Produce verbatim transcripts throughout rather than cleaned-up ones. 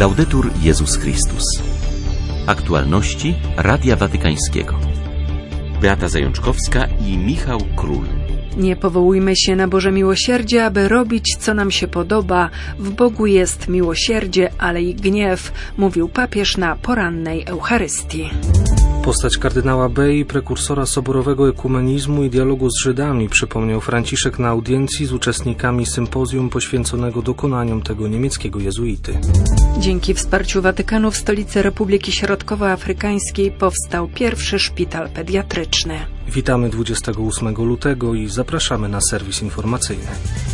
Laudetur Jezus Chrystus. Aktualności Radia Watykańskiego. Beata Zajączkowska i Michał Król. Nie powołujmy się na Boże miłosierdzie, aby robić, co nam się podoba. W Bogu jest miłosierdzie, ale i gniew, mówił papież na porannej Eucharystii. Postać kardynała Bei, prekursora soborowego ekumenizmu i dialogu z Żydami, przypomniał Franciszek na audiencji z uczestnikami sympozjum poświęconego dokonaniom tego niemieckiego jezuity. Dzięki wsparciu Watykanu w stolicy Republiki Środkowoafrykańskiej powstał pierwszy szpital pediatryczny. Witamy dwudziestego ósmego lutego i zapraszamy na serwis informacyjny.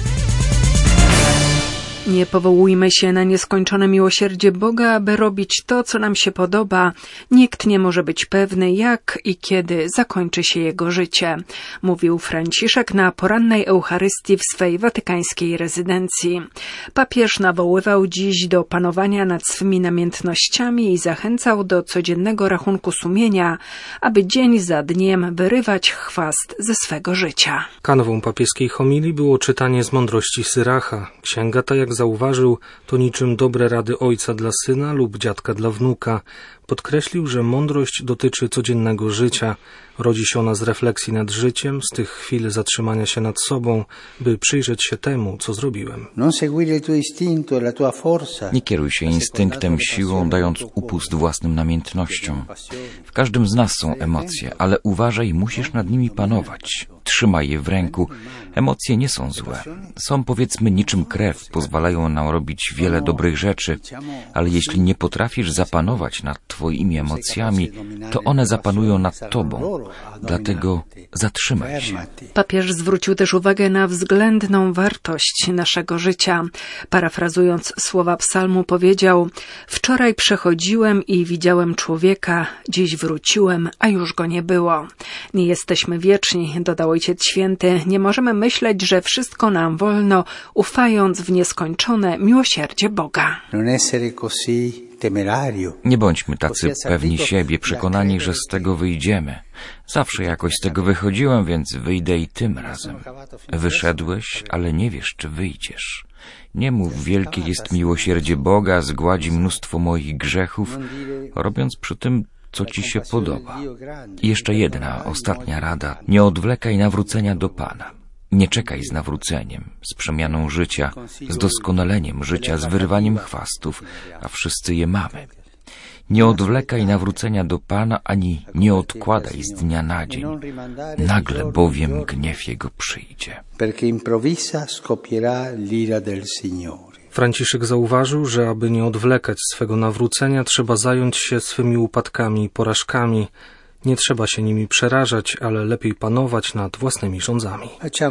Nie powołujmy się na nieskończone miłosierdzie Boga, aby robić to, co nam się podoba. Nikt nie może być pewny, jak i kiedy zakończy się jego życie, mówił Franciszek na porannej Eucharystii w swej watykańskiej rezydencji. Papież nawoływał dziś do panowania nad swymi namiętnościami i zachęcał do codziennego rachunku sumienia, aby dzień za dniem wyrywać chwast ze swego życia. Kanwą papieskiej homilii było czytanie z mądrości Syracha. Księga ta, jak zauważył, to niczym dobre rady ojca dla syna lub dziadka dla wnuka. Podkreślił, że mądrość dotyczy codziennego życia. Rodzi się ona z refleksji nad życiem, z tych chwil zatrzymania się nad sobą, by przyjrzeć się temu, co zrobiłem. Nie kieruj się instynktem, siłą, dając upust własnym namiętnościom. W każdym z nas są emocje, ale uważaj, musisz nad nimi panować. Trzymaj je w ręku. Emocje nie są złe. Są, powiedzmy, niczym krew, pozwalają nam robić wiele dobrych rzeczy, ale jeśli nie potrafisz zapanować nad twoimi emocjami, to one zapanują nad tobą. Dlatego zatrzymaj się. Papież zwrócił też uwagę na względną wartość naszego życia. Parafrazując słowa psalmu, powiedział: wczoraj przechodziłem i widziałem człowieka, dziś wróciłem, a już go nie było. Nie jesteśmy wieczni, dodał Ojciec Święty. Nie możemy myśleć, że wszystko nam wolno, ufając w nieskończone miłosierdzie Boga. Nie bądźmy tacy pewni siebie, przekonani, że z tego wyjdziemy. Zawsze jakoś z tego wychodziłem, więc wyjdę i tym razem. Wyszedłeś, ale nie wiesz, czy wyjdziesz. Nie mów, wielkie jest miłosierdzie Boga, zgładzi mnóstwo moich grzechów, robiąc przy tym, co ci się podoba. I jeszcze jedna, ostatnia rada. Nie odwlekaj nawrócenia do Pana. Nie czekaj z nawróceniem, z przemianą życia, z doskonaleniem życia, z wyrwaniem chwastów, a wszyscy je mamy. Nie odwlekaj nawrócenia do Pana, ani nie odkładaj z dnia na dzień. Nagle bowiem gniew Jego przyjdzie. Franciszek zauważył, że aby nie odwlekać swego nawrócenia, trzeba zająć się swymi upadkami i porażkami. Nie trzeba się nimi przerażać, ale lepiej panować nad własnymi rządzami.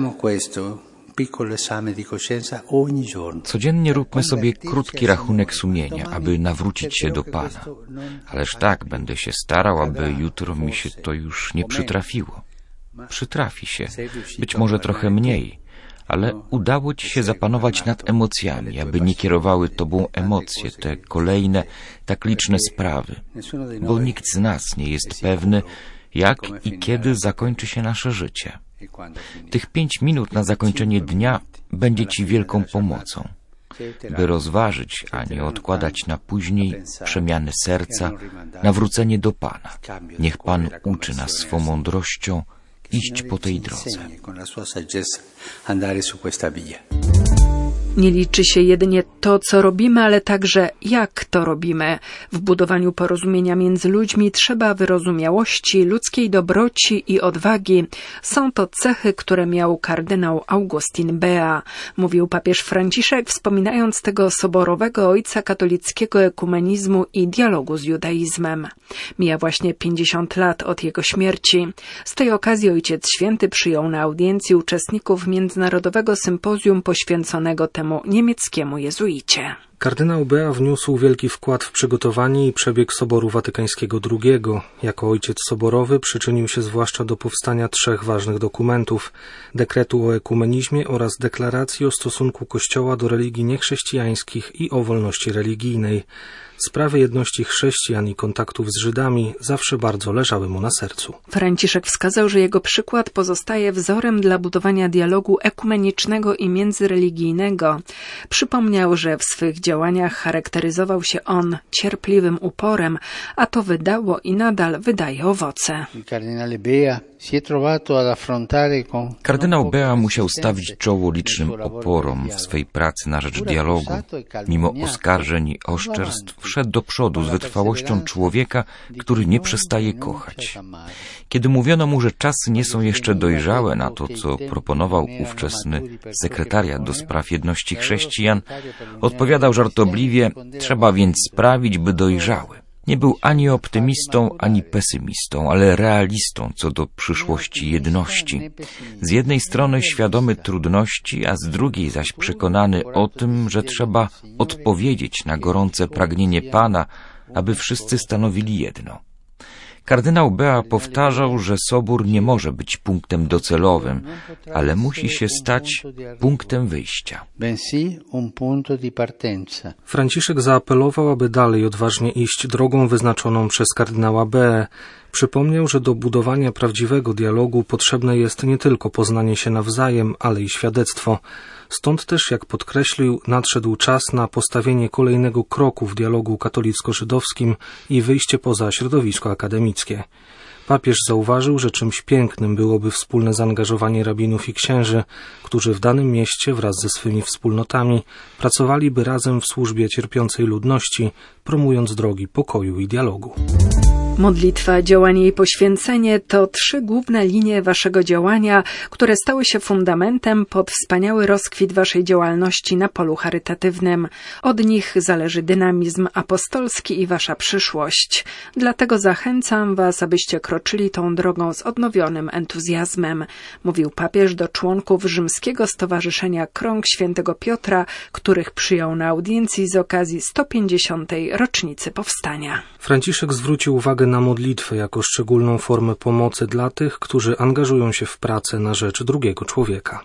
Codziennie róbmy sobie krótki rachunek sumienia, aby nawrócić się do Pana. Ależ tak, będę się starał, aby jutro mi się to już nie przytrafiło. Przytrafi się, być może trochę mniej, ale udało ci się zapanować nad emocjami, aby nie kierowały tobą emocje, te kolejne, tak liczne sprawy. Bo nikt z nas nie jest pewny, jak i kiedy zakończy się nasze życie. Tych pięć minut na zakończenie dnia będzie ci wielką pomocą, by rozważyć, a nie odkładać na później przemiany serca, nawrócenie do Pana. Niech Pan uczy nas swą mądrością iść po tej drodze. Nie liczy się jedynie to, co robimy, ale także jak to robimy. W budowaniu porozumienia między ludźmi trzeba wyrozumiałości, ludzkiej dobroci i odwagi. Są to cechy, które miał kardynał Augustin Bea, mówił papież Franciszek, wspominając tego soborowego ojca katolickiego ekumenizmu i dialogu z judaizmem. Mija właśnie pięćdziesiąt lat od jego śmierci. Z tej okazji Ojciec Święty przyjął na audiencji uczestników międzynarodowego sympozjum poświęconego temu niemieckiemu jezuicie. Kardynał Bea wniósł wielki wkład w przygotowanie i przebieg Soboru Watykańskiego drugiego. Jako ojciec soborowy przyczynił się zwłaszcza do powstania trzech ważnych dokumentów: dekretu o ekumenizmie oraz deklaracji o stosunku Kościoła do religii niechrześcijańskich i o wolności religijnej. Sprawy jedności chrześcijan i kontaktów z Żydami zawsze bardzo leżały mu na sercu. Franciszek wskazał, że jego przykład pozostaje wzorem dla budowania dialogu ekumenicznego i międzyreligijnego. Przypomniał, że w swych działaniach charakteryzował się on cierpliwym uporem, a to wydało i nadal wydaje owoce. Kardynał Bea musiał stawić czoło licznym oporom w swej pracy na rzecz dialogu. Mimo oskarżeń i oszczerstw wszedł do przodu z wytrwałością człowieka, który nie przestaje kochać. Kiedy mówiono mu, że czasy nie są jeszcze dojrzałe na to, co proponował ówczesny sekretariat do spraw jedności chrześcijan, odpowiadał żartobliwie: trzeba więc sprawić, by dojrzały. Nie był ani optymistą, ani pesymistą, ale realistą co do przyszłości jedności. Z jednej strony świadomy trudności, a z drugiej zaś przekonany o tym, że trzeba odpowiedzieć na gorące pragnienie Pana, aby wszyscy stanowili jedno. Kardynał Bea powtarzał, że Sobór nie może być punktem docelowym, ale musi się stać punktem wyjścia. Franciszek zaapelował, aby dalej odważnie iść drogą wyznaczoną przez kardynała Beę. Przypomniał, że do budowania prawdziwego dialogu potrzebne jest nie tylko poznanie się nawzajem, ale i świadectwo. Stąd też, jak podkreślił, nadszedł czas na postawienie kolejnego kroku w dialogu katolicko-żydowskim i wyjście poza środowisko akademickie. Papież zauważył, że czymś pięknym byłoby wspólne zaangażowanie rabinów i księży, którzy w danym mieście wraz ze swymi wspólnotami pracowaliby razem w służbie cierpiącej ludności, promując drogi pokoju i dialogu. Modlitwa, działanie i poświęcenie to trzy główne linie waszego działania, które stały się fundamentem pod wspaniały rozkwit waszej działalności na polu charytatywnym. Od nich zależy dynamizm apostolski i wasza przyszłość. Dlatego zachęcam was, abyście kroczyli tą drogą z odnowionym entuzjazmem, mówił papież do członków Rzymskiego Stowarzyszenia Krąg Świętego Piotra, których przyjął na audiencji z okazji sto pięćdziesiątej rocznicy powstania. Franciszek zwrócił uwagę na modlitwę jako szczególną formę pomocy dla tych, którzy angażują się w pracę na rzecz drugiego człowieka.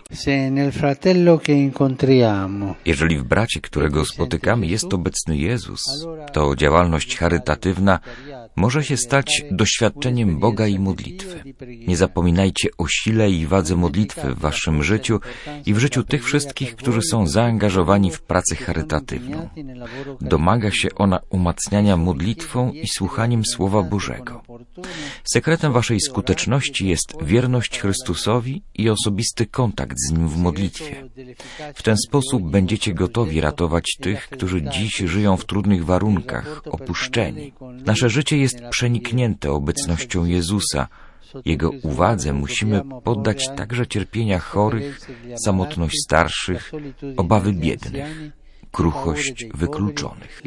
Jeżeli w bracie, którego spotykamy, jest obecny Jezus, to działalność charytatywna może się stać doświadczeniem Boga i modlitwy. Nie zapominajcie o sile i wadze modlitwy w waszym życiu i w życiu tych wszystkich, którzy są zaangażowani w pracę charytatywną. Domaga się ona umacniania modlitwą i słuchaniem Słowa Bożego. Sekretem waszej skuteczności jest wierność Chrystusowi i osobisty kontakt z Nim w modlitwie. W ten sposób będziecie gotowi ratować tych, którzy dziś żyją w trudnych warunkach, opuszczeni. Nasze życie jest przeniknięte obecnością Jezusa. Jego uwadze musimy poddać także cierpienia chorych, samotność starszych, obawy biednych, kruchość wykluczonych.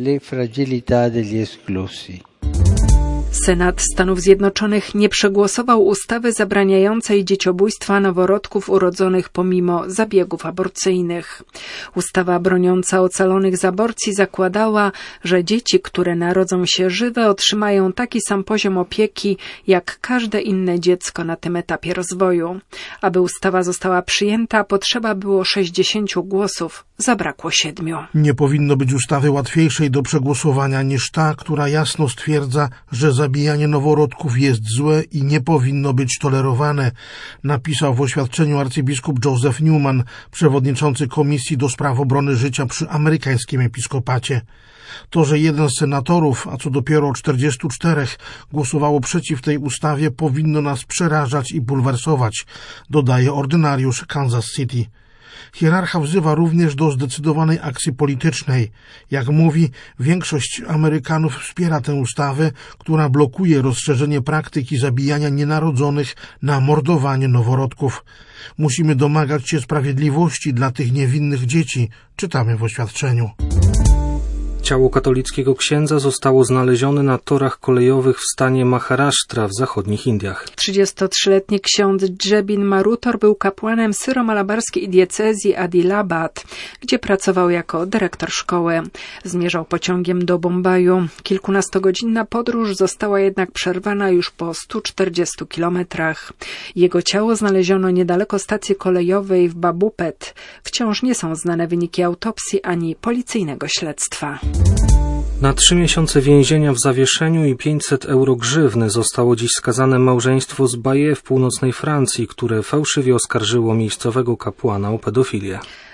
Senat Stanów Zjednoczonych nie przegłosował ustawy zabraniającej dzieciobójstwa noworodków urodzonych pomimo zabiegów aborcyjnych. Ustawa broniąca ocalonych z aborcji zakładała, że dzieci, które narodzą się żywe, otrzymają taki sam poziom opieki jak każde inne dziecko na tym etapie rozwoju. Aby ustawa została przyjęta, potrzeba było sześćdziesięciu głosów, zabrakło siedmiu. Nie powinno być ustawy łatwiejszej do przegłosowania niż ta, która jasno stwierdza, że zabijanie noworodków jest złe i nie powinno być tolerowane, napisał w oświadczeniu arcybiskup Joseph Newman, przewodniczący Komisji do Spraw Obrony Życia przy amerykańskim episkopacie. To, że jeden z senatorów, a co dopiero czterdziestu czterech, głosowało przeciw tej ustawie, powinno nas przerażać i bulwersować, dodaje ordynariusz Kansas City. Hierarcha wzywa również do zdecydowanej akcji politycznej. Jak mówi, większość Amerykanów wspiera tę ustawę, która blokuje rozszerzenie praktyki zabijania nienarodzonych na mordowanie noworodków. Musimy domagać się sprawiedliwości dla tych niewinnych dzieci, czytamy w oświadczeniu. Ciało katolickiego księdza zostało znalezione na torach kolejowych w stanie Maharashtra w zachodnich Indiach. trzydziestotrzyletni ksiądz Jebin Marutor był kapłanem syro-malabarskiej diecezji Adilabad, gdzie pracował jako dyrektor szkoły. Zmierzał pociągiem do Bombaju. Kilkunastogodzinna podróż została jednak przerwana już po stu czterdziestu kilometrach. Jego ciało znaleziono niedaleko stacji kolejowej w Babupet. Wciąż nie są znane wyniki autopsji ani policyjnego śledztwa. Na trzy miesiące więzienia w zawieszeniu i pięćset euro grzywny zostało dziś skazane małżeństwo z Baye w północnej Francji, które fałszywie oskarżyło miejscowego kapłana o pedofilię.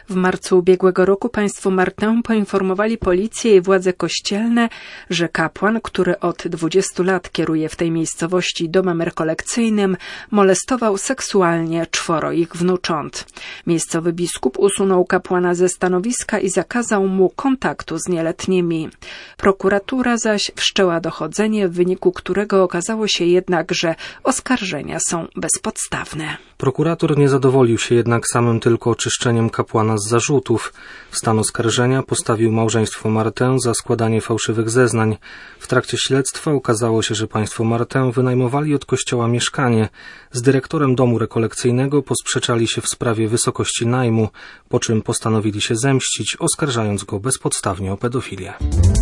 W marcu ubiegłego roku państwo Martin poinformowali policję i władze kościelne, że kapłan, który od dwudziestu lat kieruje w tej miejscowości domem rekolekcyjnym, molestował seksualnie czworo ich wnucząt. Miejscowy biskup usunął kapłana ze stanowiska i zakazał mu kontaktu z nieletnimi. Prokuratura zaś wszczęła dochodzenie, w wyniku którego okazało się jednak, że oskarżenia są bezpodstawne. Prokurator nie zadowolił się jednak samym tylko oczyszczeniem kapłana z zarzutów. W stan oskarżenia postawił małżeństwo Martin za składanie fałszywych zeznań. W trakcie śledztwa okazało się, że państwo Martin wynajmowali od kościoła mieszkanie. Z dyrektorem domu rekolekcyjnego posprzeczali się w sprawie wysokości najmu, po czym postanowili się zemścić, oskarżając go bezpodstawnie o pedofilię.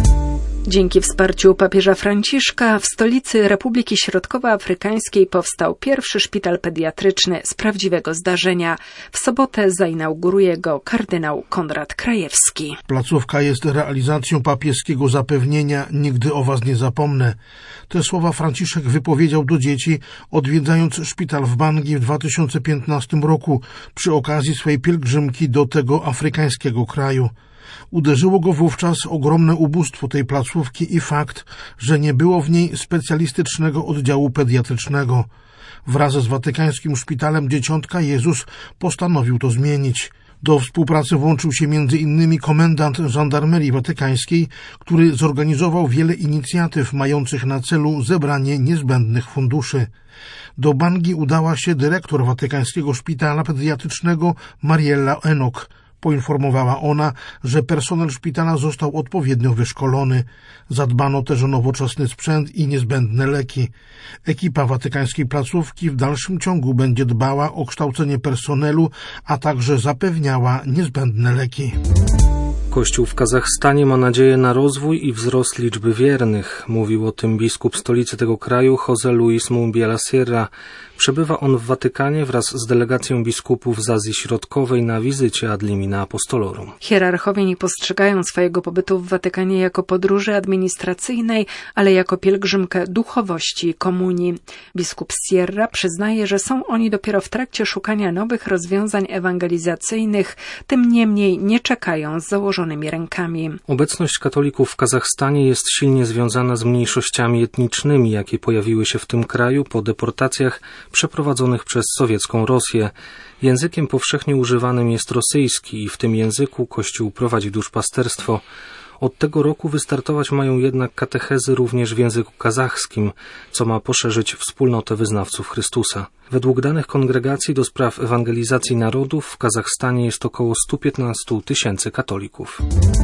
Dzięki wsparciu papieża Franciszka w stolicy Republiki Środkowoafrykańskiej powstał pierwszy szpital pediatryczny z prawdziwego zdarzenia. W sobotę zainauguruje go kardynał Konrad Krajewski. Placówka jest realizacją papieskiego zapewnienia „Nigdy o was nie zapomnę”. Te słowa Franciszek wypowiedział do dzieci, odwiedzając szpital w Bangi w dwa tysiące piętnastym roku przy okazji swej pielgrzymki do tego afrykańskiego kraju. Uderzyło go wówczas ogromne ubóstwo tej placówki i fakt, że nie było w niej specjalistycznego oddziału pediatrycznego. Wraz z Watykańskim Szpitalem Dzieciątka Jezus postanowił to zmienić. Do współpracy włączył się między innymi komendant żandarmerii watykańskiej, który zorganizował wiele inicjatyw mających na celu zebranie niezbędnych funduszy. Do Bangi udała się dyrektor Watykańskiego Szpitala Pediatrycznego Mariella Enok. Poinformowała ona, że personel szpitala został odpowiednio wyszkolony. Zadbano też o nowoczesny sprzęt i niezbędne leki. Ekipa watykańskiej placówki w dalszym ciągu będzie dbała o kształcenie personelu, a także zapewniała niezbędne leki. Kościół w Kazachstanie ma nadzieję na rozwój i wzrost liczby wiernych. Mówił o tym biskup stolicy tego kraju José Luis Mumbiela Sierra. Przebywa on w Watykanie wraz z delegacją biskupów z Azji Środkowej na wizycie ad limina apostolorum. Hierarchowie nie postrzegają swojego pobytu w Watykanie jako podróży administracyjnej, ale jako pielgrzymkę duchowości i komunii. Biskup Sierra przyznaje, że są oni dopiero w trakcie szukania nowych rozwiązań ewangelizacyjnych, tym niemniej nie czekają z założonymi rękami. Obecność katolików w Kazachstanie jest silnie związana z mniejszościami etnicznymi, jakie pojawiły się w tym kraju po deportacjach przeprowadzonych przez sowiecką Rosję. Językiem powszechnie używanym jest rosyjski i w tym języku Kościół prowadzi duszpasterstwo. Od tego roku wystartować mają jednak katechezy również w języku kazachskim, co ma poszerzyć wspólnotę wyznawców Chrystusa. Według danych Kongregacji do Spraw Ewangelizacji Narodów w Kazachstanie jest około sto piętnaście tysięcy katolików.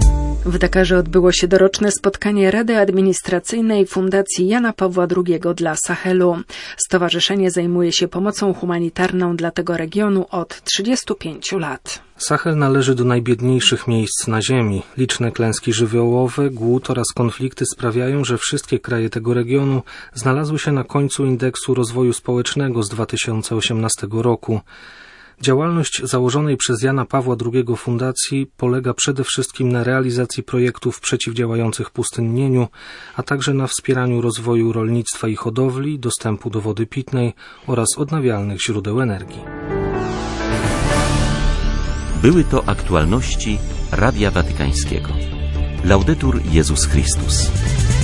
W Dakarze odbyło się doroczne spotkanie Rady Administracyjnej Fundacji Jana Pawła drugiego dla Sahelu. Stowarzyszenie zajmuje się pomocą humanitarną dla tego regionu od trzydziestu pięciu lat. Sahel należy do najbiedniejszych miejsc na ziemi. Liczne klęski żywiołowe, głód oraz konflikty sprawiają, że wszystkie kraje tego regionu znalazły się na końcu indeksu rozwoju społecznego z dwa tysiące osiemnastego roku. Działalność założonej przez Jana Pawła drugiego fundacji polega przede wszystkim na realizacji projektów przeciwdziałających pustynnieniu, a także na wspieraniu rozwoju rolnictwa i hodowli, dostępu do wody pitnej oraz odnawialnych źródeł energii. Były to aktualności Radia Watykańskiego. Laudetur Jezus Chrystus.